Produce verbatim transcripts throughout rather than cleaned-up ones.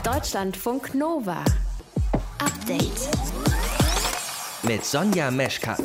Deutschlandfunk Nova. Update. Mit Sonja Meschkat.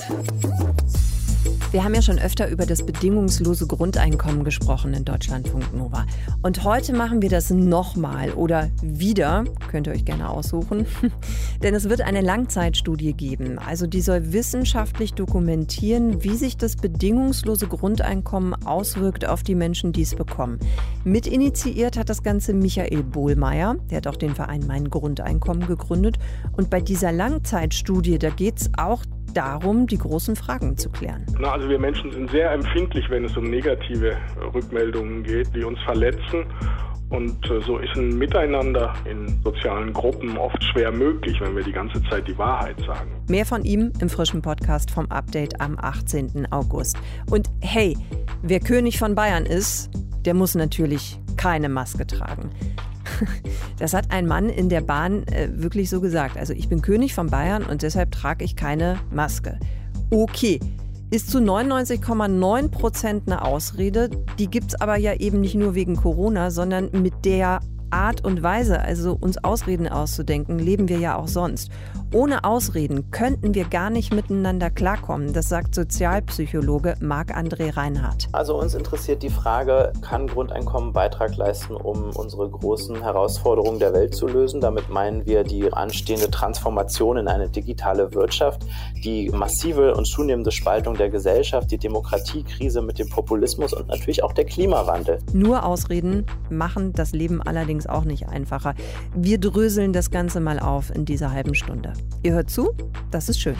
Wir haben ja schon öfter über das bedingungslose Grundeinkommen gesprochen in Deutschlandfunk Nova. Und heute machen wir das nochmal oder wieder, könnt ihr euch gerne aussuchen. Denn es wird eine Langzeitstudie geben. Also die soll wissenschaftlich dokumentieren, wie sich das bedingungslose Grundeinkommen auswirkt auf die Menschen, die es bekommen. Mitinitiiert hat das Ganze Michael Bohlmeier. Der hat auch den Verein Mein Grundeinkommen gegründet. Und bei dieser Langzeitstudie, da geht es auch darum, die großen Fragen zu klären. Na, also wir Menschen sind sehr empfindlich, wenn es um negative Rückmeldungen geht, die uns verletzen. Und so ist ein Miteinander in sozialen Gruppen oft schwer möglich, wenn wir die ganze Zeit die Wahrheit sagen. Mehr von ihm im frischen Podcast vom Update am achtzehnten August. Und hey, wer König von Bayern ist, der muss natürlich keine Maske tragen. Das hat ein Mann in der Bahn äh, wirklich so gesagt. Also ich bin König von Bayern und deshalb trage ich keine Maske. Okay, ist zu neunundneunzig Komma neun Prozent eine Ausrede. Die gibt's aber ja eben nicht nur wegen Corona, sondern mit der Art und Weise, also uns Ausreden auszudenken, leben wir ja auch sonst. Ohne Ausreden könnten wir gar nicht miteinander klarkommen. Das sagt Sozialpsychologe Marc-André Reinhardt. Also uns interessiert die Frage, kann Grundeinkommen Beitrag leisten, um unsere großen Herausforderungen der Welt zu lösen? Damit meinen wir die anstehende Transformation in eine digitale Wirtschaft, die massive und zunehmende Spaltung der Gesellschaft, die Demokratiekrise mit dem Populismus und natürlich auch der Klimawandel. Nur Ausreden machen das Leben allerdings auch nicht einfacher. Wir dröseln das Ganze mal auf in dieser halben Stunde. Ihr hört zu? Das ist schön.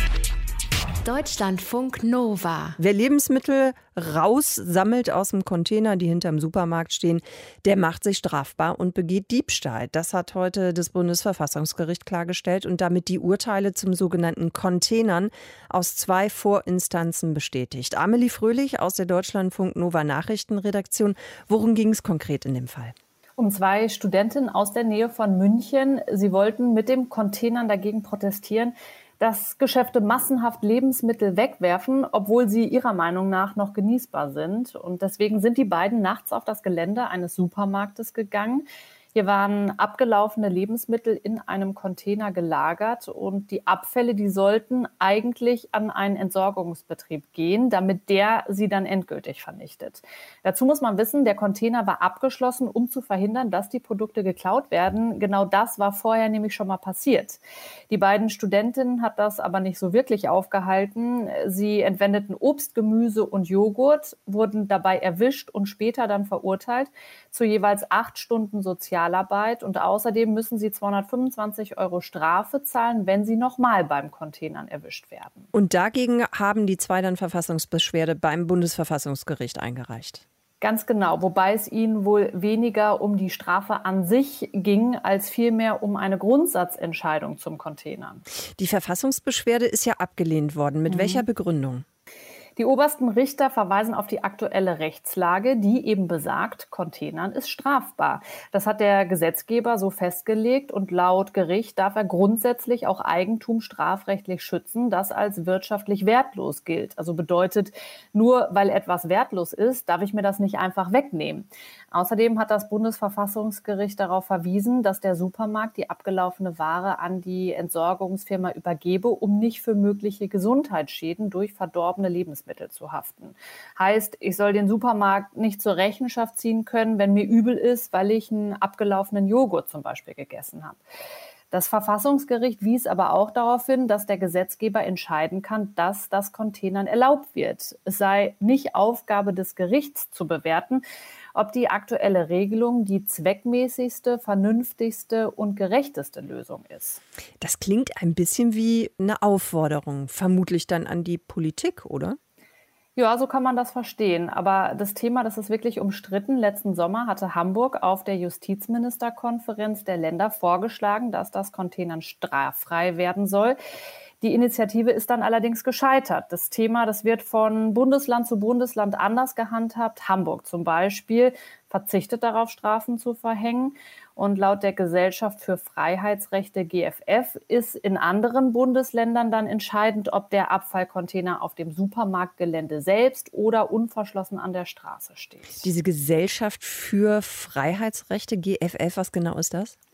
Deutschlandfunk Nova. Wer Lebensmittel raussammelt aus dem Container, die hinterm Supermarkt stehen, der macht sich strafbar und begeht Diebstahl. Das hat heute das Bundesverfassungsgericht klargestellt und damit die Urteile zum sogenannten Containern aus zwei Vorinstanzen bestätigt. Amelie Fröhlich aus der Deutschlandfunk Nova Nachrichtenredaktion. Worum ging es konkret in dem Fall? Um zwei Studentinnen aus der Nähe von München. Sie wollten mit dem Containern dagegen protestieren, dass Geschäfte massenhaft Lebensmittel wegwerfen, obwohl sie ihrer Meinung nach noch genießbar sind. Und deswegen sind die beiden nachts auf das Gelände eines Supermarktes gegangen. Hier waren abgelaufene Lebensmittel in einem Container gelagert und die Abfälle, die sollten eigentlich an einen Entsorgungsbetrieb gehen, damit der sie dann endgültig vernichtet. Dazu muss man wissen, der Container war abgeschlossen, um zu verhindern, dass die Produkte geklaut werden. Genau das war vorher nämlich schon mal passiert. Die beiden Studentinnen hat das aber nicht so wirklich aufgehalten. Sie entwendeten Obst, Gemüse und Joghurt, wurden dabei erwischt und später dann verurteilt zu jeweils acht Stunden Sozialarbeit. Und außerdem müssen sie zweihundertfünfundzwanzig Euro Strafe zahlen, wenn sie nochmal beim Containern erwischt werden. Und dagegen haben die zwei dann Verfassungsbeschwerde beim Bundesverfassungsgericht eingereicht. Ganz genau, wobei es ihnen wohl weniger um die Strafe an sich ging, als vielmehr um eine Grundsatzentscheidung zum Containern. Die Verfassungsbeschwerde ist ja abgelehnt worden. Mit mhm. welcher Begründung? Die obersten Richter verweisen auf die aktuelle Rechtslage, die eben besagt, Containern ist strafbar. Das hat der Gesetzgeber so festgelegt und laut Gericht darf er grundsätzlich auch Eigentum strafrechtlich schützen, das als wirtschaftlich wertlos gilt. Also bedeutet, nur weil etwas wertlos ist, darf ich mir das nicht einfach wegnehmen. Außerdem hat das Bundesverfassungsgericht darauf verwiesen, dass der Supermarkt die abgelaufene Ware an die Entsorgungsfirma übergebe, um nicht für mögliche Gesundheitsschäden durch verdorbene Lebensmittel zu haften. Heißt, ich soll den Supermarkt nicht zur Rechenschaft ziehen können, wenn mir übel ist, weil ich einen abgelaufenen Joghurt zum Beispiel gegessen habe. Das Verfassungsgericht wies aber auch darauf hin, dass der Gesetzgeber entscheiden kann, dass das Containern erlaubt wird. Es sei nicht Aufgabe des Gerichts zu bewerten, ob die aktuelle Regelung die zweckmäßigste, vernünftigste und gerechteste Lösung ist. Das klingt ein bisschen wie eine Aufforderung, vermutlich dann an die Politik, oder? Ja, so kann man das verstehen. Aber das Thema, das ist wirklich umstritten. Letzten Sommer hatte Hamburg auf der Justizministerkonferenz der Länder vorgeschlagen, dass das Containern straffrei werden soll. Die Initiative ist dann allerdings gescheitert. Das Thema, das wird von Bundesland zu Bundesland anders gehandhabt. Hamburg zum Beispiel verzichtet darauf, Strafen zu verhängen. Und laut der Gesellschaft für Freiheitsrechte G F F ist in anderen Bundesländern dann entscheidend, ob der Abfallcontainer auf dem Supermarktgelände selbst oder unverschlossen an der Straße steht. Diese Gesellschaft für Freiheitsrechte G F F, was genau ist das?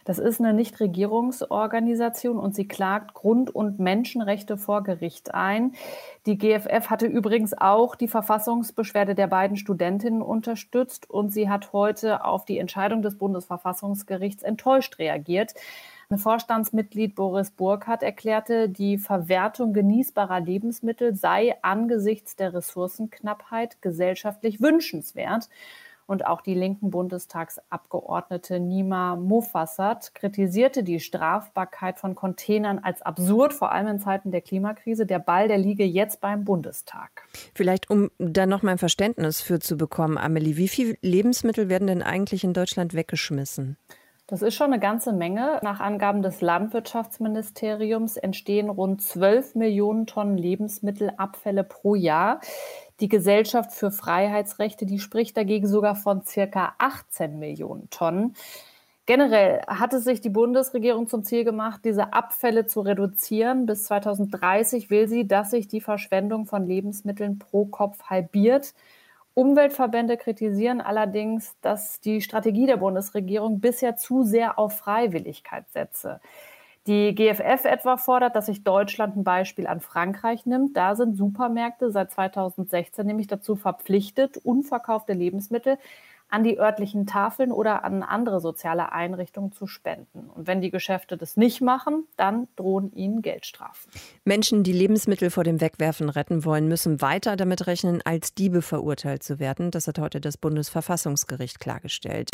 Das ist eine Nichtregierungsorganisation und sie klagt Grund- und Menschenrechte vor Gericht ein. Die G F F hatte übrigens auch die Verfassungsbeschwerde der beiden Studentinnen unterstützt und sie hat heute auf die Entscheidung des Bundesverfassungsgerichts enttäuscht reagiert. Ein Vorstandsmitglied Boris Burkhardt erklärte, die Verwertung genießbarer Lebensmittel sei angesichts der Ressourcenknappheit gesellschaftlich wünschenswert. Und auch die linken Bundestagsabgeordnete Nima Mofassat kritisierte die Strafbarkeit von Containern als absurd, vor allem in Zeiten der Klimakrise. Der Ball, der liege jetzt beim Bundestag. Vielleicht, um da noch mal ein Verständnis für zu bekommen, Amelie, wie viele Lebensmittel werden denn eigentlich in Deutschland weggeschmissen? Das ist schon eine ganze Menge. Nach Angaben des Landwirtschaftsministeriums entstehen rund zwölf Millionen Tonnen Lebensmittelabfälle pro Jahr. Die Gesellschaft für Freiheitsrechte, die spricht dagegen sogar von circa achtzehn Millionen Tonnen. Generell hatte sich die Bundesregierung zum Ziel gemacht, diese Abfälle zu reduzieren. Bis zweitausenddreißig will sie, dass sich die Verschwendung von Lebensmitteln pro Kopf halbiert. Umweltverbände kritisieren allerdings, dass die Strategie der Bundesregierung bisher zu sehr auf Freiwilligkeit setze. Die G F F etwa fordert, dass sich Deutschland ein Beispiel an Frankreich nimmt. Da sind Supermärkte seit zweitausendsechzehn nämlich dazu verpflichtet, unverkaufte Lebensmittel an die örtlichen Tafeln oder an andere soziale Einrichtungen zu spenden. Und wenn die Geschäfte das nicht machen, dann drohen ihnen Geldstrafen. Menschen, die Lebensmittel vor dem Wegwerfen retten wollen, müssen weiter damit rechnen, als Diebe verurteilt zu werden. Das hat heute das Bundesverfassungsgericht klargestellt.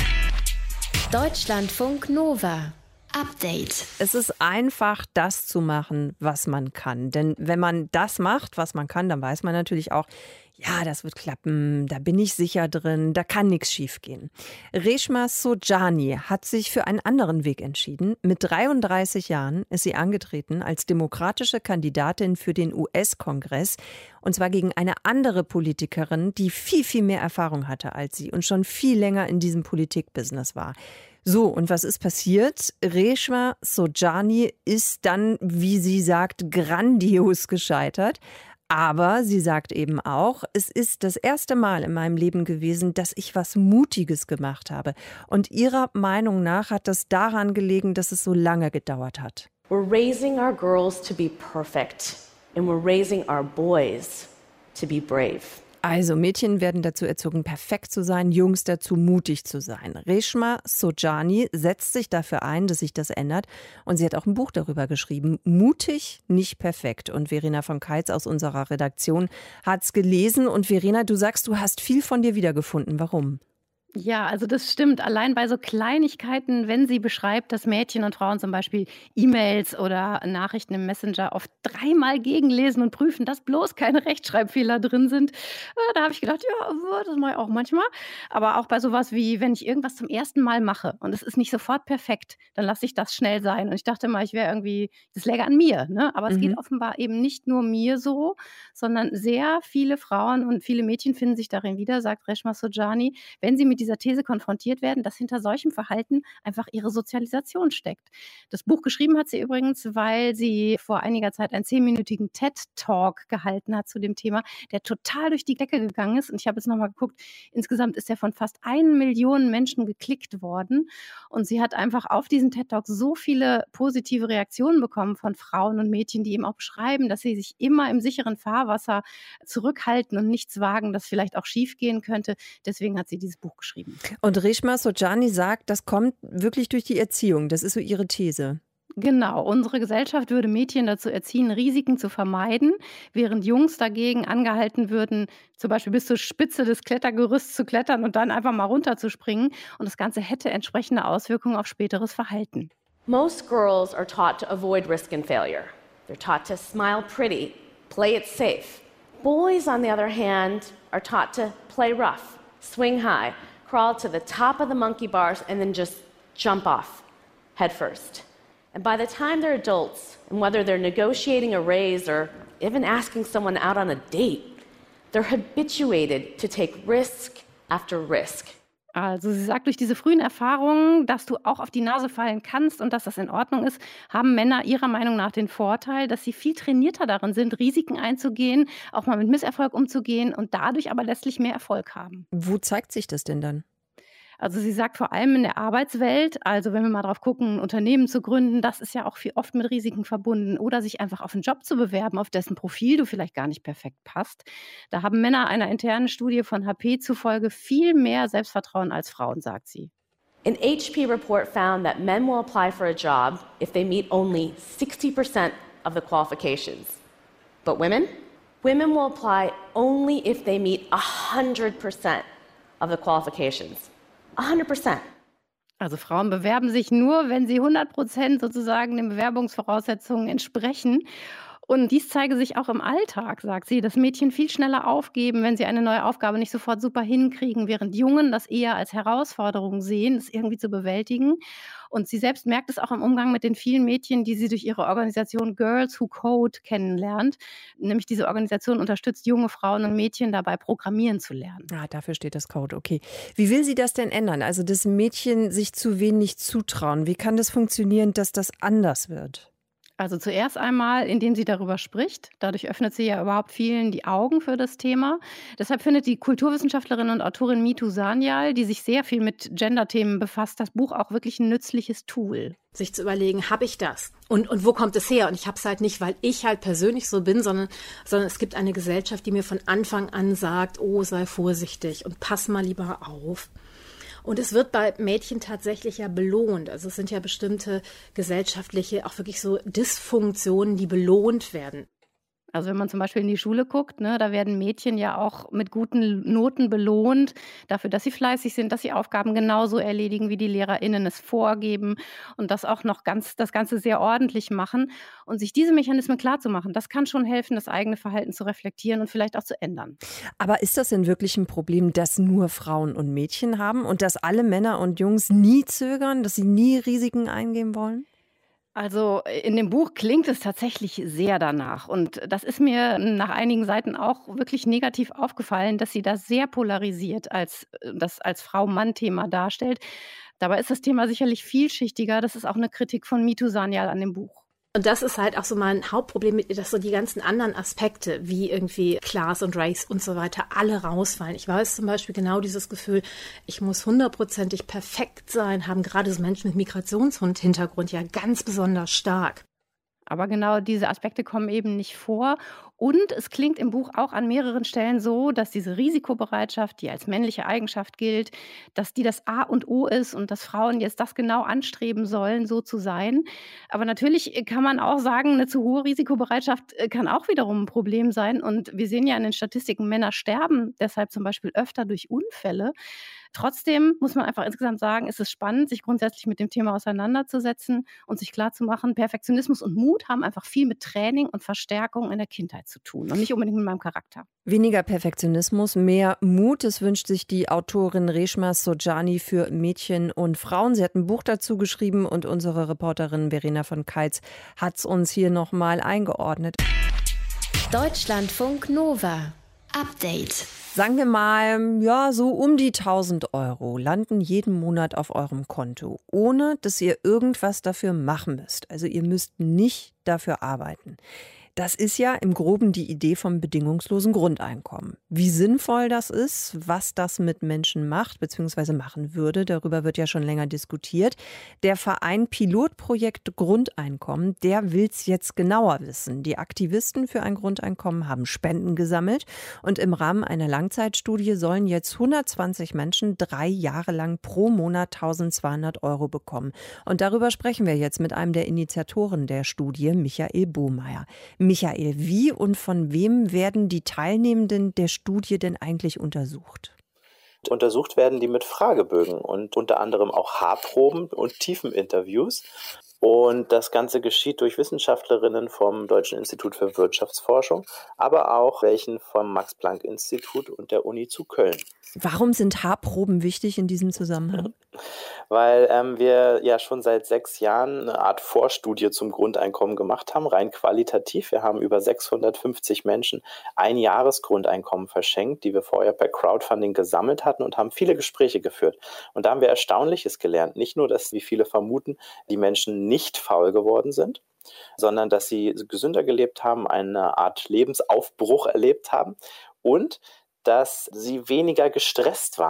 Deutschlandfunk Nova. Update. Es ist einfach, das zu machen, was man kann. Denn wenn man das macht, was man kann, dann weiß man natürlich auch, ja, das wird klappen, da bin ich sicher drin, da kann nichts schiefgehen. Reshma Saujani hat sich für einen anderen Weg entschieden. Mit dreiunddreißig Jahren ist sie angetreten als demokratische Kandidatin für den U S-Kongress. Und zwar gegen eine andere Politikerin, die viel, viel mehr Erfahrung hatte als sie und schon viel länger in diesem Politikbusiness war. So, und was ist passiert? Reshma Saujani ist dann, wie sie sagt, grandios gescheitert. Aber sie sagt eben auch, es ist das erste Mal in meinem Leben gewesen, dass ich was Mutiges gemacht habe. Und ihrer Meinung nach hat das daran gelegen, dass es so lange gedauert hat. We're raising our girls to be perfect and we're raising our boys to be brave. Also Mädchen werden dazu erzogen, perfekt zu sein, Jungs dazu, mutig zu sein. Reshma Saujani setzt sich dafür ein, dass sich das ändert. Und sie hat auch ein Buch darüber geschrieben, Mutig, nicht perfekt. Und Verena von Keitz aus unserer Redaktion hat es gelesen. Und Verena, du sagst, du hast viel von dir wiedergefunden. Warum? Ja, also das stimmt. Allein bei so Kleinigkeiten, wenn sie beschreibt, dass Mädchen und Frauen zum Beispiel E-Mails oder Nachrichten im Messenger oft dreimal gegenlesen und prüfen, dass bloß keine Rechtschreibfehler drin sind, äh, da habe ich gedacht, ja, das mache ich auch manchmal. Aber auch bei sowas wie, wenn ich irgendwas zum ersten Mal mache und es ist nicht sofort perfekt, dann lasse ich das schnell sein. Und ich dachte mal, ich wäre irgendwie, das läge an mir. Ne? Aber es Mhm. geht offenbar eben nicht nur mir so, sondern sehr viele Frauen und viele Mädchen finden sich darin wieder, sagt Reshma Saujani, wenn sie mit dieser These konfrontiert werden, dass hinter solchem Verhalten einfach ihre Sozialisation steckt. Das Buch geschrieben hat sie übrigens, weil sie vor einiger Zeit einen zehnminütigen TED-Talk gehalten hat zu dem Thema, der total durch die Decke gegangen ist. Und ich habe jetzt nochmal geguckt, insgesamt ist er von fast eine Million Menschen geklickt worden. Und sie hat einfach auf diesen TED-Talk so viele positive Reaktionen bekommen von Frauen und Mädchen, die eben auch beschreiben, dass sie sich immer im sicheren Fahrwasser zurückhalten und nichts wagen, das vielleicht auch schief gehen könnte. Deswegen hat sie dieses Buch geschrieben. Und Reshma Saujani sagt, das kommt wirklich durch die Erziehung. Das ist so ihre These. Genau, unsere Gesellschaft würde Mädchen dazu erziehen, Risiken zu vermeiden, während Jungs dagegen angehalten würden, zum Beispiel bis zur Spitze des Klettergerüsts zu klettern und dann einfach mal runterzuspringen. Und das Ganze hätte entsprechende Auswirkungen auf späteres Verhalten. Most girls are taught to avoid risk and failure. They're taught to smile pretty, play it safe. Boys, on the other hand, are taught to play rough, swing high, crawl to the top of the monkey bars and then just jump off head first. And by the time they're adults, and whether they're negotiating a raise or even asking someone out on a date, they're habituated to take risk after risk. Also sie sagt, durch diese frühen Erfahrungen, dass du auch auf die Nase fallen kannst und dass das in Ordnung ist, haben Männer ihrer Meinung nach den Vorteil, dass sie viel trainierter darin sind, Risiken einzugehen, auch mal mit Misserfolg umzugehen und dadurch aber letztlich mehr Erfolg haben. Wo zeigt sich das denn dann? Also sie sagt vor allem in der Arbeitswelt, also wenn wir mal drauf gucken, ein Unternehmen zu gründen, das ist ja auch viel, oft mit Risiken verbunden. Oder sich einfach auf einen Job zu bewerben, auf dessen Profil du vielleicht gar nicht perfekt passt. Da haben Männer einer internen Studie von H P zufolge viel mehr Selbstvertrauen als Frauen, sagt sie. An H P report found that men will apply for a job if they meet only sixty percent of the qualifications. But women? Women will apply only if they meet one hundred percent of the qualifications. one hundred percent. Also Frauen bewerben sich nur, wenn sie hundert Prozent sozusagen den Bewerbungsvoraussetzungen entsprechen. Und dies zeige sich auch im Alltag, sagt sie, dass Mädchen viel schneller aufgeben, wenn sie eine neue Aufgabe nicht sofort super hinkriegen, während Jungen das eher als Herausforderung sehen, das irgendwie zu bewältigen. Und sie selbst merkt es auch im Umgang mit den vielen Mädchen, die sie durch ihre Organisation Girls Who Code kennenlernt. Nämlich diese Organisation unterstützt junge Frauen und Mädchen dabei, programmieren zu lernen. Ah, dafür steht das Code, okay. Wie will sie das denn ändern? Also, dass Mädchen sich zu wenig zutrauen. Wie kann das funktionieren, dass das anders wird? Also zuerst einmal, indem sie darüber spricht. Dadurch öffnet sie ja überhaupt vielen die Augen für das Thema. Deshalb findet die Kulturwissenschaftlerin und Autorin Mitu Sanyal, die sich sehr viel mit Gender-Themen befasst, das Buch auch wirklich ein nützliches Tool. Sich zu überlegen, habe ich das? Und, und wo kommt es her? Und ich habe es halt nicht, weil ich halt persönlich so bin, sondern, sondern es gibt eine Gesellschaft, die mir von Anfang an sagt, oh, sei vorsichtig und pass mal lieber auf. Und es wird bei Mädchen tatsächlich ja belohnt. Also es sind ja bestimmte gesellschaftliche, auch wirklich so Dysfunktionen, die belohnt werden. Also wenn man zum Beispiel in die Schule guckt, ne, da werden Mädchen ja auch mit guten Noten belohnt, dafür, dass sie fleißig sind, dass sie Aufgaben genauso erledigen, wie die LehrerInnen es vorgeben und das auch noch ganz, das Ganze sehr ordentlich machen. Und sich diese Mechanismen klarzumachen, das kann schon helfen, das eigene Verhalten zu reflektieren und vielleicht auch zu ändern. Aber ist das denn wirklich ein Problem, das nur Frauen und Mädchen haben und dass alle Männer und Jungs nie zögern, dass sie nie Risiken eingehen wollen? Also in dem Buch klingt es tatsächlich sehr danach. Und das ist mir nach einigen Seiten auch wirklich negativ aufgefallen, dass sie das sehr polarisiert als das als Frau-Mann-Thema darstellt. Dabei ist das Thema sicherlich vielschichtiger. Das ist auch eine Kritik von Mitu Sanyal an dem Buch. Und das ist halt auch so mein Hauptproblem mit ihr, dass so die ganzen anderen Aspekte, wie irgendwie Class und Race und so weiter, alle rausfallen. Ich weiß zum Beispiel genau dieses Gefühl, ich muss hundertprozentig perfekt sein, haben gerade so Menschen mit Migrationshintergrund ja ganz besonders stark. Aber genau diese Aspekte kommen eben nicht vor. Und es klingt im Buch auch an mehreren Stellen so, dass diese Risikobereitschaft, die als männliche Eigenschaft gilt, dass die das A und O ist und dass Frauen jetzt das genau anstreben sollen, so zu sein. Aber natürlich kann man auch sagen, eine zu hohe Risikobereitschaft kann auch wiederum ein Problem sein. Und wir sehen ja in den Statistiken, Männer sterben deshalb zum Beispiel öfter durch Unfälle. Trotzdem muss man einfach insgesamt sagen, ist es spannend, sich grundsätzlich mit dem Thema auseinanderzusetzen und sich klarzumachen, Perfektionismus und Mut haben einfach viel mit Training und Verstärkung in der Kindheit zu tun und nicht unbedingt mit meinem Charakter. Weniger Perfektionismus, mehr Mut, das wünscht sich die Autorin Reshma Soojani für Mädchen und Frauen. Sie hat ein Buch dazu geschrieben und unsere Reporterin Verena von Keitz hat es uns hier nochmal eingeordnet. Deutschlandfunk Nova. Update. Sagen wir mal, ja, so um die tausend Euro landen jeden Monat auf eurem Konto, ohne dass ihr irgendwas dafür machen müsst. Also ihr müsst nicht dafür arbeiten. Das ist ja im Groben die Idee vom bedingungslosen Grundeinkommen. Wie sinnvoll das ist, was das mit Menschen macht bzw. machen würde, darüber wird ja schon länger diskutiert. Der Verein Pilotprojekt Grundeinkommen, der will es jetzt genauer wissen. Die Aktivisten für ein Grundeinkommen haben Spenden gesammelt und im Rahmen einer Langzeitstudie sollen jetzt hundertzwanzig Menschen drei Jahre lang pro Monat eintausendzweihundert Euro bekommen. Und darüber sprechen wir jetzt mit einem der Initiatoren der Studie, Michael Bohmeier. Michael, wie und von wem werden die Teilnehmenden der Studie denn eigentlich untersucht? Untersucht werden die mit Fragebögen und unter anderem auch Haarproben und Tiefeninterviews. Und das Ganze geschieht durch Wissenschaftlerinnen vom Deutschen Institut für Wirtschaftsforschung, aber auch welchen vom Max-Planck-Institut und der Uni zu Köln. Warum sind Haarproben wichtig in diesem Zusammenhang? Weil ähm, wir ja schon seit sechs Jahren eine Art Vorstudie zum Grundeinkommen gemacht haben, rein qualitativ. Wir haben über sechshundertfünfzig Menschen ein Jahresgrundeinkommen verschenkt, die wir vorher per Crowdfunding gesammelt hatten und haben viele Gespräche geführt. Und da haben wir Erstaunliches gelernt. Nicht nur, dass, wie viele vermuten, die Menschen nicht faul geworden sind, sondern dass sie gesünder gelebt haben, eine Art Lebensaufbruch erlebt haben und dass sie weniger gestresst waren.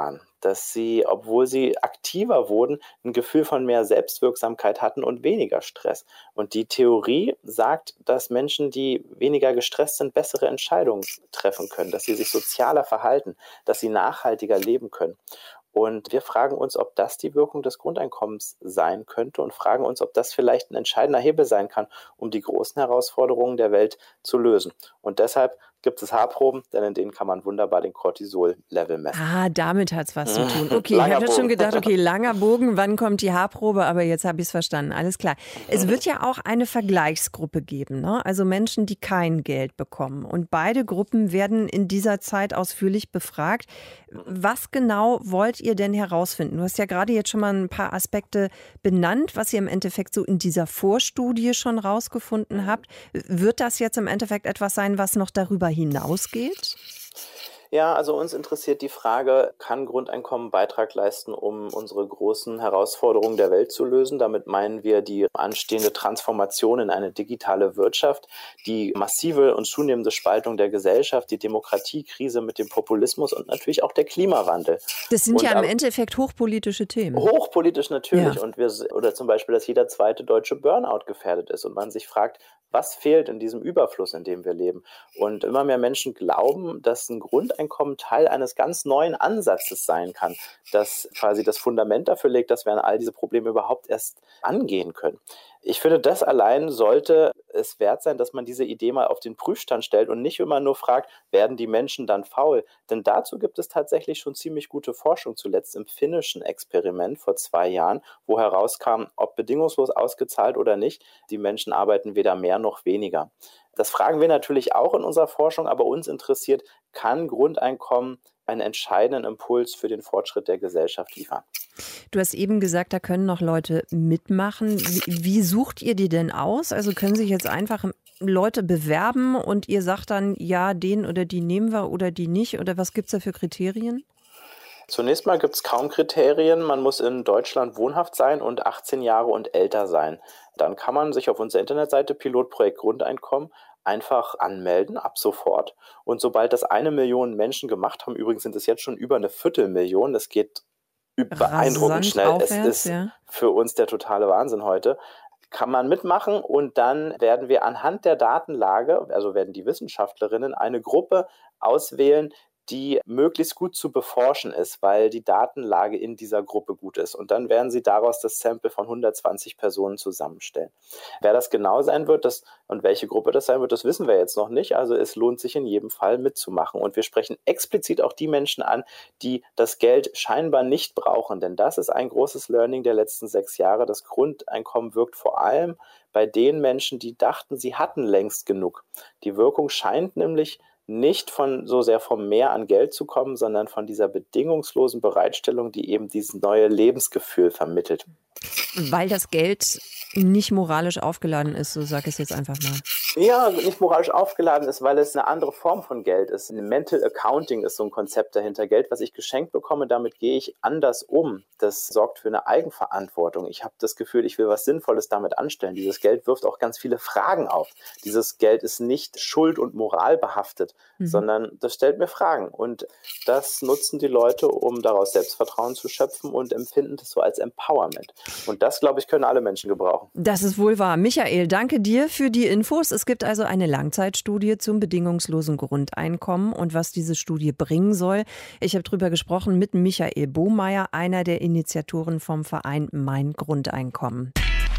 dass sie, obwohl sie aktiver wurden, ein Gefühl von mehr Selbstwirksamkeit hatten und weniger Stress. Und die Theorie sagt, dass Menschen, die weniger gestresst sind, bessere Entscheidungen treffen können, dass sie sich sozialer verhalten, dass sie nachhaltiger leben können. Und wir fragen uns, ob das die Wirkung des Grundeinkommens sein könnte und fragen uns, ob das vielleicht ein entscheidender Hebel sein kann, um die großen Herausforderungen der Welt zu lösen. Und deshalb gibt es Haarproben, denn in denen kann man wunderbar den Cortisol-Level messen. Ah, damit hat es was zu tun. Okay, ich hatte schon gedacht, okay, langer Bogen, wann kommt die Haarprobe? Aber jetzt habe ich es verstanden, alles klar. Es wird ja auch eine Vergleichsgruppe geben, ne? Also Menschen, die kein Geld bekommen. Und beide Gruppen werden in dieser Zeit ausführlich befragt. Was genau wollt ihr denn herausfinden? Du hast ja gerade jetzt schon mal ein paar Aspekte benannt, was ihr im Endeffekt so in dieser Vorstudie schon rausgefunden habt. Wird das jetzt im Endeffekt etwas sein, was noch darüber hinausgeht? Ja, also uns interessiert die Frage, kann Grundeinkommen Beitrag leisten, um unsere großen Herausforderungen der Welt zu lösen? Damit meinen wir die anstehende Transformation in eine digitale Wirtschaft, die massive und zunehmende Spaltung der Gesellschaft, die Demokratiekrise mit dem Populismus und natürlich auch der Klimawandel. Das sind und ja im Endeffekt hochpolitische Themen. Hochpolitisch natürlich. Ja. Und wir, oder zum Beispiel, dass jeder zweite Deutsche Burnout gefährdet ist und man sich fragt, was fehlt in diesem Überfluss, in dem wir leben? Und immer mehr Menschen glauben, dass ein Grundeinkommen Teil eines ganz neuen Ansatzes sein kann, das quasi das Fundament dafür legt, dass wir an all diese Probleme überhaupt erst angehen können. Ich finde, das allein sollte es wert sein, dass man diese Idee mal auf den Prüfstand stellt und nicht immer nur fragt, werden die Menschen dann faul? Denn dazu gibt es tatsächlich schon ziemlich gute Forschung, zuletzt im finnischen Experiment vor zwei Jahren, wo herauskam, ob bedingungslos ausgezahlt oder nicht, die Menschen arbeiten weder mehr noch weniger. Das fragen wir natürlich auch in unserer Forschung, aber uns interessiert, kann Grundeinkommen einen entscheidenden Impuls für den Fortschritt der Gesellschaft liefern? Du hast eben gesagt, da können noch Leute mitmachen. Wie, wie sucht ihr die denn aus? Also können sich jetzt einfach Leute bewerben und ihr sagt dann, ja, den oder die nehmen wir oder die nicht? Oder was gibt es da für Kriterien? Zunächst mal gibt es kaum Kriterien. Man muss in Deutschland wohnhaft sein und achtzehn Jahre und älter sein. Dann kann man sich auf unserer Internetseite Pilotprojekt Grundeinkommen einfach anmelden, ab sofort. Und sobald das eine Million Menschen gemacht haben, übrigens sind es jetzt schon über eine Viertelmillion, das geht beeindruckend schnell. Aufwärts, es ist ja für uns der totale Wahnsinn heute. Kann man mitmachen und dann werden wir anhand der Datenlage, also werden die Wissenschaftlerinnen eine Gruppe auswählen, die möglichst gut zu beforschen ist, weil die Datenlage in dieser Gruppe gut ist. Und dann werden sie daraus das Sample von hundertzwanzig Personen zusammenstellen. Wer das genau sein wird das, und welche Gruppe das sein wird, das wissen wir jetzt noch nicht. Also es lohnt sich in jedem Fall mitzumachen. Und wir sprechen explizit auch die Menschen an, die das Geld scheinbar nicht brauchen. Denn das ist ein großes Learning der letzten sechs Jahre. Das Grundeinkommen wirkt vor allem bei den Menschen, die dachten, sie hatten längst genug. Die Wirkung scheint nämlich nicht von so sehr vom Mehr an Geld zu kommen, sondern von dieser bedingungslosen Bereitstellung, die eben dieses neue Lebensgefühl vermittelt. Weil das Geld nicht moralisch aufgeladen ist, so sage ich es jetzt einfach mal. Ja, nicht moralisch aufgeladen ist, weil es eine andere Form von Geld ist. Mental Accounting ist so ein Konzept dahinter. Geld, was ich geschenkt bekomme, damit gehe ich anders um. Das sorgt für eine Eigenverantwortung. Ich habe das Gefühl, ich will was Sinnvolles damit anstellen. Dieses Geld wirft auch ganz viele Fragen auf. Dieses Geld ist nicht schuld- und moralbehaftet, mhm. sondern das stellt mir Fragen. Und das nutzen die Leute, um daraus Selbstvertrauen zu schöpfen und empfinden das so als Empowerment. Und das, glaube ich, können alle Menschen gebrauchen. Das ist wohl wahr. Michael, danke dir für die Infos. Es gibt also eine Langzeitstudie zum bedingungslosen Grundeinkommen und was diese Studie bringen soll. Ich habe darüber gesprochen mit Michael Bohmeier, einer der Initiatoren vom Verein Mein Grundeinkommen.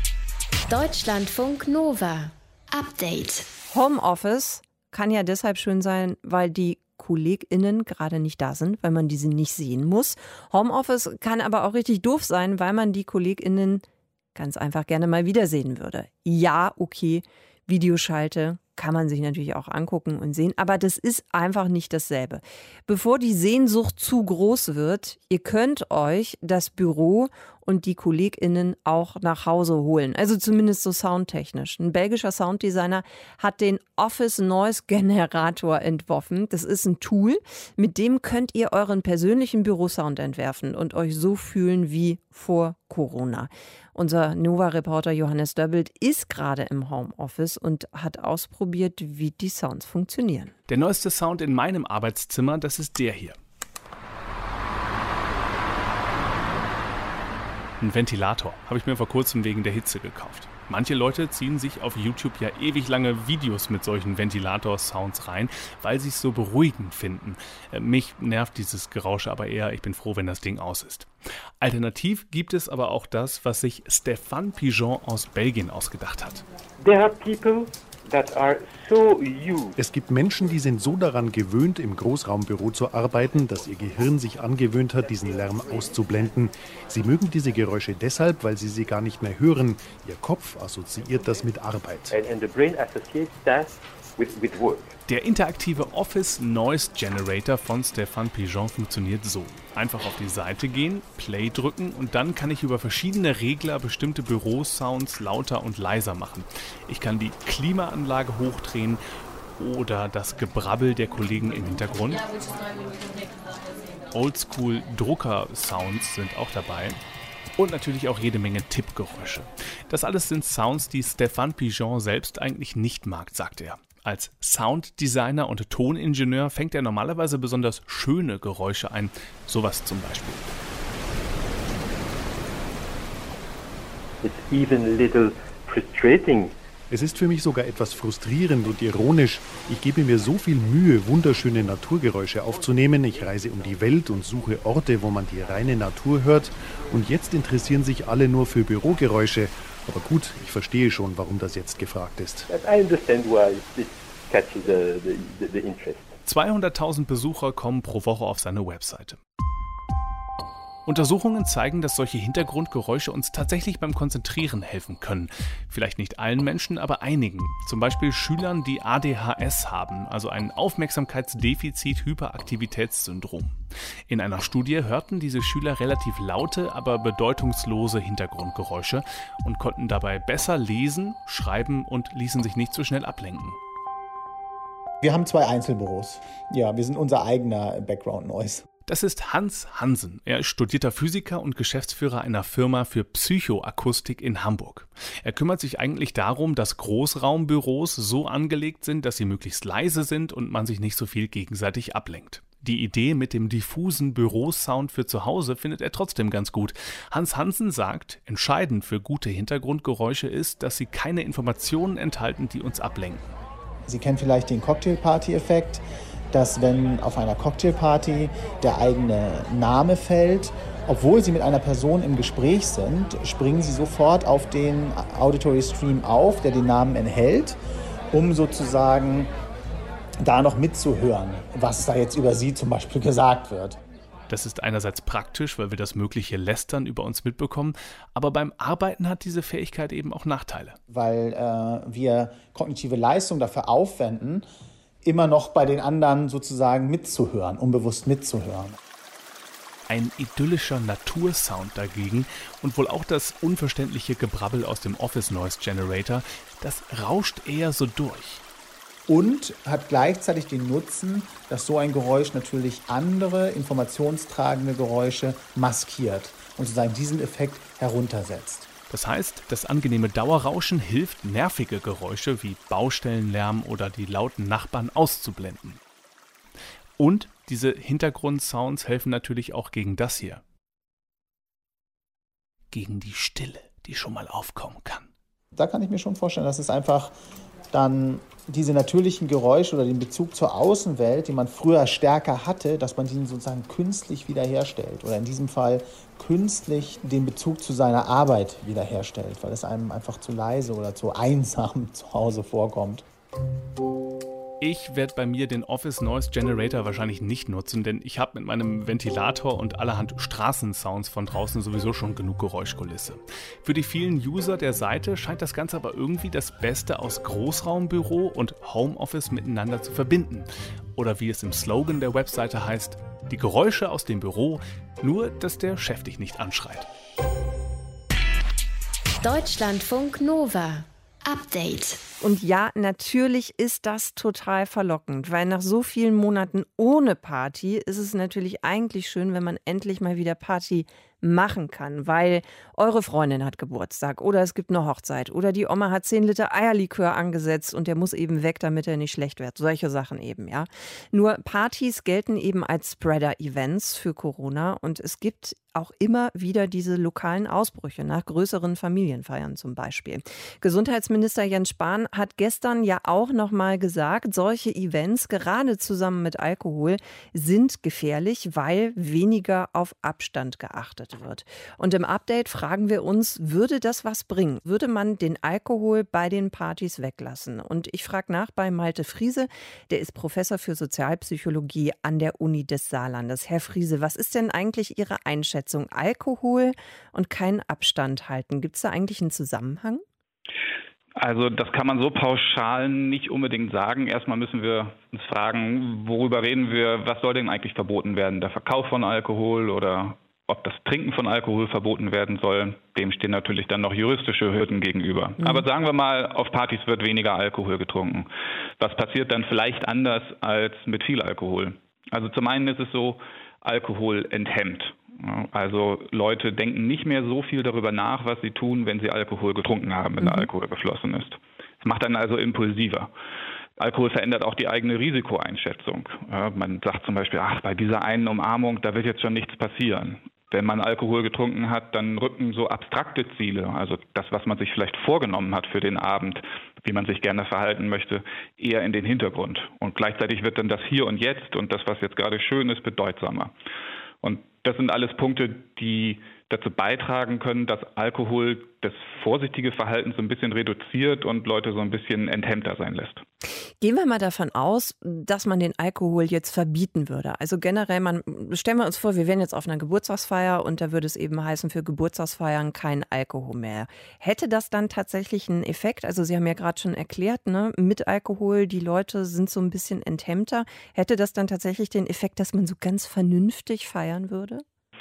Deutschlandfunk Nova. Update. Homeoffice kann ja deshalb schön sein, weil die KollegInnen gerade nicht da sind, weil man diese nicht sehen muss. Homeoffice kann aber auch richtig doof sein, weil man die KollegInnen ganz einfach gerne mal wiedersehen würde. Ja, okay, Videoschalte kann man sich natürlich auch angucken und sehen, aber das ist einfach nicht dasselbe. Bevor die Sehnsucht zu groß wird, ihr könnt euch das Büro und die KollegInnen auch nach Hause holen. Also zumindest so soundtechnisch. Ein belgischer Sounddesigner hat den Office Noise Generator entworfen. Das ist ein Tool, mit dem könnt ihr euren persönlichen Bürosound entwerfen und euch so fühlen wie vor Corona. Unser Nova-Reporter Johannes Döbbelt ist gerade im Homeoffice und hat ausprobiert, wie die Sounds funktionieren. Der neueste Sound in meinem Arbeitszimmer, das ist der hier. Ein Ventilator habe ich mir vor kurzem wegen der Hitze gekauft. Manche Leute ziehen sich auf YouTube ja ewig lange Videos mit solchen Ventilator-Sounds rein, weil sie es so beruhigend finden. Mich nervt dieses Geräusch aber eher, ich bin froh, wenn das Ding aus ist. Alternativ gibt es aber auch das, was sich Stéphane Pigeon aus Belgien ausgedacht hat. There are people that are so used. Es gibt Menschen, die sind so daran gewöhnt, im Großraumbüro zu arbeiten, dass ihr Gehirn sich angewöhnt hat, diesen Lärm auszublenden. Sie mögen diese Geräusche deshalb, weil sie sie gar nicht mehr hören. Ihr Kopf assoziiert das mit Arbeit. And, and the brain associates that with, with work. Der interaktive Office Noise Generator von Stéphane Pigeon funktioniert so. Einfach auf die Seite gehen, Play drücken und dann kann ich über verschiedene Regler bestimmte Bürosounds lauter und leiser machen. Ich kann die Klimaanlage hochdrehen oder das Gebrabbel der Kollegen im Hintergrund. Oldschool-Drucker-Sounds sind auch dabei. Und natürlich auch jede Menge Tippgeräusche. Das alles sind Sounds, die Stéphane Pigeon selbst eigentlich nicht mag, sagt er. Als Sounddesigner und Toningenieur fängt er normalerweise besonders schöne Geräusche ein. Sowas zum Beispiel. It's even a little frustrating. Es ist für mich sogar etwas frustrierend und ironisch. Ich gebe mir so viel Mühe, wunderschöne Naturgeräusche aufzunehmen. Ich reise um die Welt und suche Orte, wo man die reine Natur hört. Und jetzt interessieren sich alle nur für Bürogeräusche. Aber gut, ich verstehe schon, warum das jetzt gefragt ist. I understand why this catches the, the, the interest. zweihunderttausend Besucher kommen pro Woche auf seine Webseite. Untersuchungen zeigen, dass solche Hintergrundgeräusche uns tatsächlich beim Konzentrieren helfen können. Vielleicht nicht allen Menschen, aber einigen. Zum Beispiel Schülern, die A D H S haben, also ein Aufmerksamkeitsdefizit-Hyperaktivitätssyndrom. In einer Studie hörten diese Schüler relativ laute, aber bedeutungslose Hintergrundgeräusche und konnten dabei besser lesen, schreiben und ließen sich nicht so schnell ablenken. Wir haben zwei Einzelbüros. Ja, wir sind unser eigener Background Noise. Das ist Hans Hansen. Er ist studierter Physiker und Geschäftsführer einer Firma für Psychoakustik in Hamburg. Er kümmert sich eigentlich darum, dass Großraumbüros so angelegt sind, dass sie möglichst leise sind und man sich nicht so viel gegenseitig ablenkt. Die Idee mit dem diffusen Bürosound für zu Hause findet er trotzdem ganz gut. Hans Hansen sagt, entscheidend für gute Hintergrundgeräusche ist, dass sie keine Informationen enthalten, die uns ablenken. Sie kennen vielleicht den Cocktailparty-Effekt, dass wenn auf einer Cocktailparty der eigene Name fällt, obwohl Sie mit einer Person im Gespräch sind, springen Sie sofort auf den Auditory Stream auf, der den Namen enthält, um sozusagen da noch mitzuhören, was da jetzt über Sie zum Beispiel gesagt wird. Das ist einerseits praktisch, weil wir das mögliche Lästern über uns mitbekommen, aber beim Arbeiten hat diese Fähigkeit eben auch Nachteile. Weil äh, wir kognitive Leistung dafür aufwenden, immer noch bei den anderen sozusagen mitzuhören, unbewusst mitzuhören. Ein idyllischer Natursound dagegen und wohl auch das unverständliche Gebrabbel aus dem Office Noise Generator, das rauscht eher so durch. Und hat gleichzeitig den Nutzen, dass so ein Geräusch natürlich andere informationstragende Geräusche maskiert und sozusagen diesen Effekt heruntersetzt. Das heißt, das angenehme Dauerrauschen hilft, nervige Geräusche wie Baustellenlärm oder die lauten Nachbarn auszublenden. Und diese Hintergrundsounds helfen natürlich auch gegen das hier. Gegen die Stille, die schon mal aufkommen kann. Da kann ich mir schon vorstellen, dass es einfach dann diese natürlichen Geräusche oder den Bezug zur Außenwelt, den man früher stärker hatte, dass man den sozusagen künstlich wiederherstellt oder in diesem Fall künstlich den Bezug zu seiner Arbeit wiederherstellt, weil es einem einfach zu leise oder zu einsam zu Hause vorkommt. Ich werde bei mir den Office Noise Generator wahrscheinlich nicht nutzen, denn ich habe mit meinem Ventilator und allerhand Straßensounds von draußen sowieso schon genug Geräuschkulisse. Für die vielen User der Seite scheint das Ganze aber irgendwie das Beste aus Großraumbüro und Homeoffice miteinander zu verbinden. Oder wie es im Slogan der Webseite heißt, die Geräusche aus dem Büro, nur dass der Chef dich nicht anschreit. Deutschlandfunk Nova. Update. Und ja, natürlich ist das total verlockend, weil nach so vielen Monaten ohne Party ist es natürlich eigentlich schön, wenn man endlich mal wieder Party machen kann, weil eure Freundin hat Geburtstag oder es gibt eine Hochzeit oder die Oma hat zehn Liter Eierlikör angesetzt und der muss eben weg, damit er nicht schlecht wird. Solche Sachen eben, ja. Nur Partys gelten eben als Spreader-Events für Corona und es gibt auch immer wieder diese lokalen Ausbrüche nach größeren Familienfeiern zum Beispiel. Gesundheitsminister Jens Spahn hat gestern ja auch noch mal gesagt, solche Events, gerade zusammen mit Alkohol, sind gefährlich, weil weniger auf Abstand geachtet wird. Und im Update fragen wir uns, würde das was bringen? Würde man den Alkohol bei den Partys weglassen? Und ich frage nach bei Malte Friese, der ist Professor für Sozialpsychologie an der Uni des Saarlandes. Herr Friese, was ist denn eigentlich Ihre Einschätzung? Alkohol und keinen Abstand halten. Gibt es da eigentlich einen Zusammenhang? Also das kann man so pauschal nicht unbedingt sagen. Erstmal müssen wir uns fragen, worüber reden wir, was soll denn eigentlich verboten werden? Der Verkauf von Alkohol oder ob das Trinken von Alkohol verboten werden soll, dem stehen natürlich dann noch juristische Hürden gegenüber. Mhm. Aber sagen wir mal, auf Partys wird weniger Alkohol getrunken. Was passiert dann vielleicht anders als mit viel Alkohol? Also zum einen ist es so, Alkohol enthemmt. Also Leute denken nicht mehr so viel darüber nach, was sie tun, wenn sie Alkohol getrunken haben, wenn mhm. der Alkohol geflossen ist. Es macht dann also impulsiver. Alkohol verändert auch die eigene Risikoeinschätzung. Ja, man sagt zum Beispiel, ach, bei dieser einen Umarmung, da wird jetzt schon nichts passieren. Wenn man Alkohol getrunken hat, dann rücken so abstrakte Ziele, also das, was man sich vielleicht vorgenommen hat für den Abend, wie man sich gerne verhalten möchte, eher in den Hintergrund. Und gleichzeitig wird dann das Hier und Jetzt und das, was jetzt gerade schön ist, bedeutsamer. Und das sind alles Punkte, die dazu beitragen können, dass Alkohol das vorsichtige Verhalten so ein bisschen reduziert und Leute so ein bisschen enthemmter sein lässt. Gehen wir mal davon aus, dass man den Alkohol jetzt verbieten würde. Also generell, man, stellen wir uns vor, wir wären jetzt auf einer Geburtstagsfeier und da würde es eben heißen, für Geburtstagsfeiern kein Alkohol mehr. Hätte das dann tatsächlich einen Effekt? Also Sie haben ja gerade schon erklärt, ne, mit Alkohol, die Leute sind so ein bisschen enthemmter. Hätte das dann tatsächlich den Effekt, dass man so ganz vernünftig feiern würde?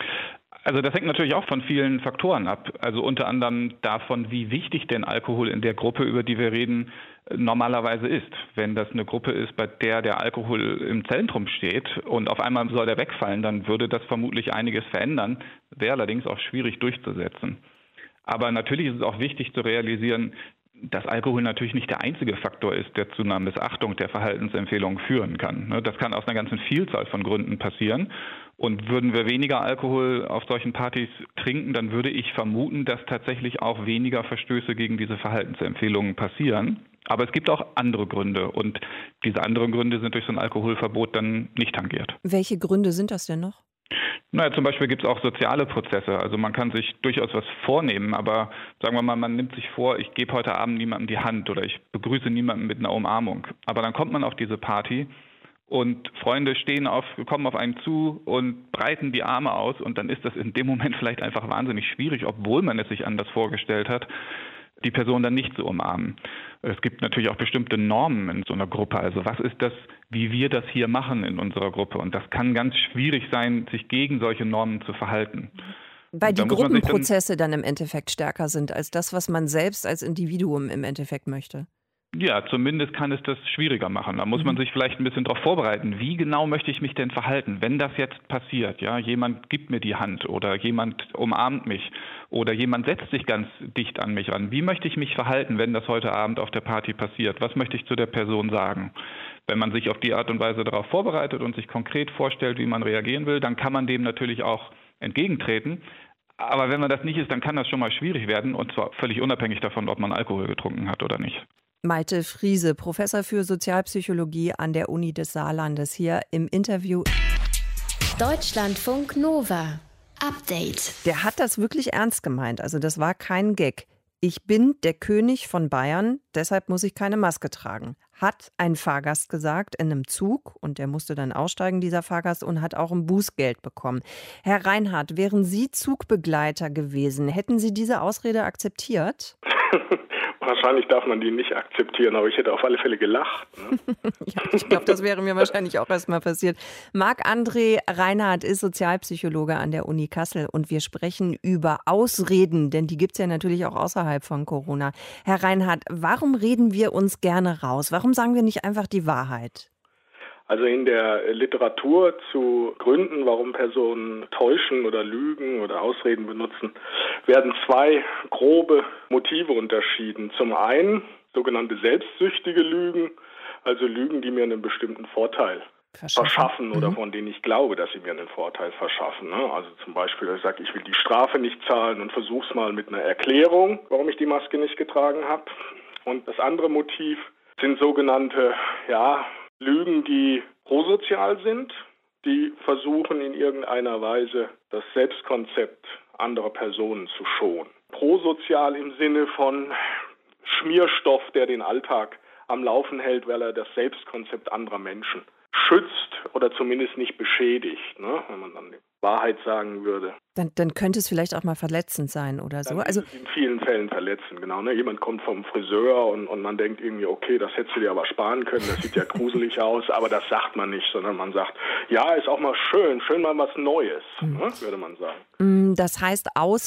Also das hängt natürlich auch von vielen Faktoren ab. Also unter anderem davon, wie wichtig denn Alkohol in der Gruppe, über die wir reden, normalerweise ist. Wenn das eine Gruppe ist, bei der der Alkohol im Zentrum steht und auf einmal soll der wegfallen, dann würde das vermutlich einiges verändern, wäre allerdings auch schwierig durchzusetzen. Aber natürlich ist es auch wichtig zu realisieren, dass Alkohol natürlich nicht der einzige Faktor ist, der zu einer Missachtung der Verhaltensempfehlungen führen kann. Das kann aus einer ganzen Vielzahl von Gründen passieren. Und würden wir weniger Alkohol auf solchen Partys trinken, dann würde ich vermuten, dass tatsächlich auch weniger Verstöße gegen diese Verhaltensempfehlungen passieren. Aber es gibt auch andere Gründe und diese anderen Gründe sind durch so ein Alkoholverbot dann nicht tangiert. Welche Gründe sind das denn noch? Naja, zum Beispiel gibt es auch soziale Prozesse. Also man kann sich durchaus was vornehmen, aber sagen wir mal, man nimmt sich vor, ich gebe heute Abend niemandem die Hand oder ich begrüße niemanden mit einer Umarmung. Aber dann kommt man auf diese Party und Freunde stehen auf, kommen auf einen zu und breiten die Arme aus und dann ist das in dem Moment vielleicht einfach wahnsinnig schwierig, obwohl man es sich anders vorgestellt hat, die Person dann nicht zu umarmen. Es gibt natürlich auch bestimmte Normen in so einer Gruppe. Also was ist das, wie wir das hier machen in unserer Gruppe? Und das kann ganz schwierig sein, sich gegen solche Normen zu verhalten. Weil die Gruppenprozesse dann, dann im Endeffekt stärker sind als das, was man selbst als Individuum im Endeffekt möchte. Ja, zumindest kann es das schwieriger machen. Da muss man sich vielleicht ein bisschen darauf vorbereiten. Wie genau möchte ich mich denn verhalten, wenn das jetzt passiert? Ja, jemand gibt mir die Hand oder jemand umarmt mich oder jemand setzt sich ganz dicht an mich ran. Wie möchte ich mich verhalten, wenn das heute Abend auf der Party passiert? Was möchte ich zu der Person sagen? Wenn man sich auf die Art und Weise darauf vorbereitet und sich konkret vorstellt, wie man reagieren will, dann kann man dem natürlich auch entgegentreten. Aber wenn man das nicht ist, dann kann das schon mal schwierig werden und zwar völlig unabhängig davon, ob man Alkohol getrunken hat oder nicht. Malte Friese, Professor für Sozialpsychologie an der Uni des Saarlandes, hier im Interview. Deutschlandfunk Nova. Update. Der hat das wirklich ernst gemeint. Also das war kein Gag. Ich bin der König von Bayern, deshalb muss ich keine Maske tragen. Hat ein Fahrgast gesagt in einem Zug und der musste dann aussteigen, dieser Fahrgast, und hat auch ein Bußgeld bekommen. Herr Reinhardt, wären Sie Zugbegleiter gewesen, hätten Sie diese Ausrede akzeptiert? Wahrscheinlich darf man die nicht akzeptieren, aber ich hätte auf alle Fälle gelacht. Ne? Ja, ich glaube, das wäre mir wahrscheinlich auch erstmal passiert. Marc-André Reinhardt ist Sozialpsychologe an der Uni Kassel und wir sprechen über Ausreden, denn die gibt es ja natürlich auch außerhalb von Corona. Herr Reinhardt, warum reden wir uns gerne raus? Warum sagen wir nicht einfach die Wahrheit? Also in der Literatur zu Gründen, warum Personen täuschen oder lügen oder Ausreden benutzen, werden zwei grobe Motive unterschieden. Zum einen sogenannte selbstsüchtige Lügen, also Lügen, die mir einen bestimmten Vorteil verschaffen, verschaffen oder mhm. von denen ich glaube, dass sie mir einen Vorteil verschaffen. Ne? Also zum Beispiel, ich sage, ich will die Strafe nicht zahlen und versuche es mal mit einer Erklärung, warum ich die Maske nicht getragen habe. Und das andere Motiv sind sogenannte, ja, Lügen, die prosozial sind, die versuchen in irgendeiner Weise das Selbstkonzept anderer Personen zu schonen. Prosozial im Sinne von Schmierstoff, der den Alltag am Laufen hält, weil er das Selbstkonzept anderer Menschen schützt oder zumindest nicht beschädigt, ne? Wenn man dann die Wahrheit sagen würde. Dann, dann könnte es vielleicht auch mal verletzend sein oder so. Dann also in vielen Fällen verletzend, genau. Ne? Jemand kommt vom Friseur und, und man denkt irgendwie, okay, das hättest du dir aber sparen können, das sieht ja gruselig aus, aber das sagt man nicht, sondern man sagt, ja, ist auch mal schön, schön mal was Neues, mhm. ne? würde man sagen. Das heißt,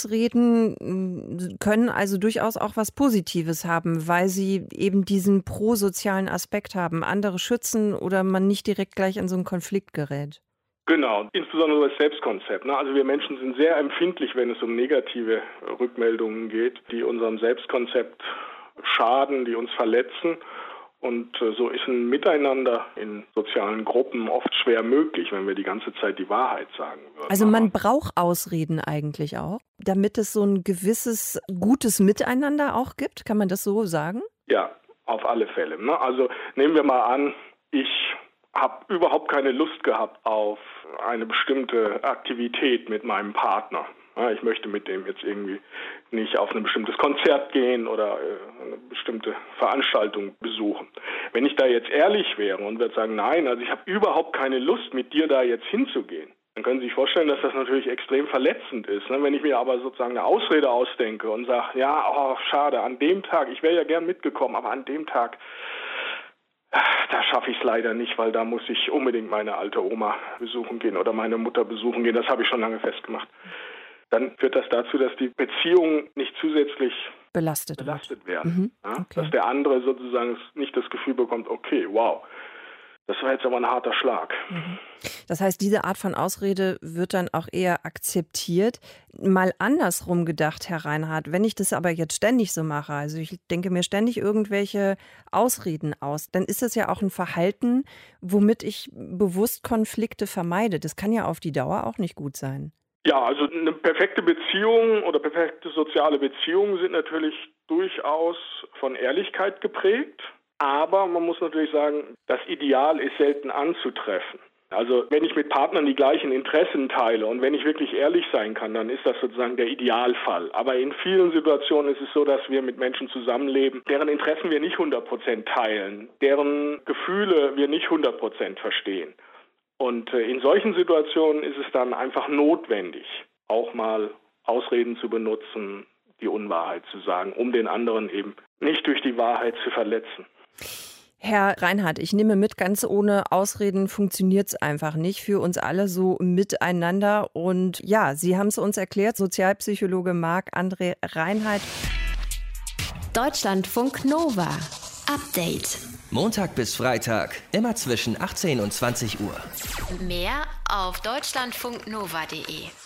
Ausreden können also durchaus auch was Positives haben, weil sie eben diesen prosozialen Aspekt haben, andere schützen oder man nicht direkt gleich in so einen Konflikt gerät. Genau, insbesondere das Selbstkonzept. Ne? Also wir Menschen sind sehr empfindlich, wenn es um negative Rückmeldungen geht, die unserem Selbstkonzept schaden, die uns verletzen. Und so ist ein Miteinander in sozialen Gruppen oft schwer möglich, wenn wir die ganze Zeit die Wahrheit sagen würden. Also man braucht Ausreden eigentlich auch, damit es so ein gewisses gutes Miteinander auch gibt. Kann man das so sagen? Ja, auf alle Fälle. Ne? Also nehmen wir mal an, ich habe überhaupt keine Lust gehabt auf eine bestimmte Aktivität mit meinem Partner. Ja, ich möchte mit dem jetzt irgendwie nicht auf ein bestimmtes Konzert gehen oder äh, eine bestimmte Veranstaltung besuchen. Wenn ich da jetzt ehrlich wäre und würde sagen, nein, also ich habe überhaupt keine Lust, mit dir da jetzt hinzugehen, dann können Sie sich vorstellen, dass das natürlich extrem verletzend ist. Ne? Wenn ich mir aber sozusagen eine Ausrede ausdenke und sage, ja, oh, schade, an dem Tag, ich wäre ja gern mitgekommen, aber an dem Tag, da schaffe ich es leider nicht, weil da muss ich unbedingt meine alte Oma besuchen gehen oder meine Mutter besuchen gehen. Das habe ich schon lange festgemacht. Dann führt das dazu, dass die Beziehungen nicht zusätzlich belastet, belastet werden. Mhm. Ja? Okay. Dass der andere sozusagen nicht das Gefühl bekommt, okay, wow, das war jetzt aber ein harter Schlag. Mhm. Das heißt, diese Art von Ausrede wird dann auch eher akzeptiert. Mal andersrum gedacht, Herr Reinhardt, wenn ich das aber jetzt ständig so mache, also ich denke mir ständig irgendwelche Ausreden aus, dann ist das ja auch ein Verhalten, womit ich bewusst Konflikte vermeide. Das kann ja auf die Dauer auch nicht gut sein. Ja, also eine perfekte Beziehung oder perfekte soziale Beziehungen sind natürlich durchaus von Ehrlichkeit geprägt. Aber man muss natürlich sagen, das Ideal ist selten anzutreffen. Also wenn ich mit Partnern die gleichen Interessen teile und wenn ich wirklich ehrlich sein kann, dann ist das sozusagen der Idealfall. Aber in vielen Situationen ist es so, dass wir mit Menschen zusammenleben, deren Interessen wir nicht hundert Prozent teilen, deren Gefühle wir nicht hundert Prozent verstehen. Und in solchen Situationen ist es dann einfach notwendig, auch mal Ausreden zu benutzen, die Unwahrheit zu sagen, um den anderen eben nicht durch die Wahrheit zu verletzen. Herr Reinhardt, ich nehme mit, ganz ohne Ausreden funktioniert es einfach nicht für uns alle so miteinander. Und ja, Sie haben es uns erklärt, Sozialpsychologe Marc-André Reinhardt. Deutschlandfunk Nova. Update. Montag bis Freitag, immer zwischen achtzehn und zwanzig Uhr. Mehr auf deutschlandfunknova punkt de.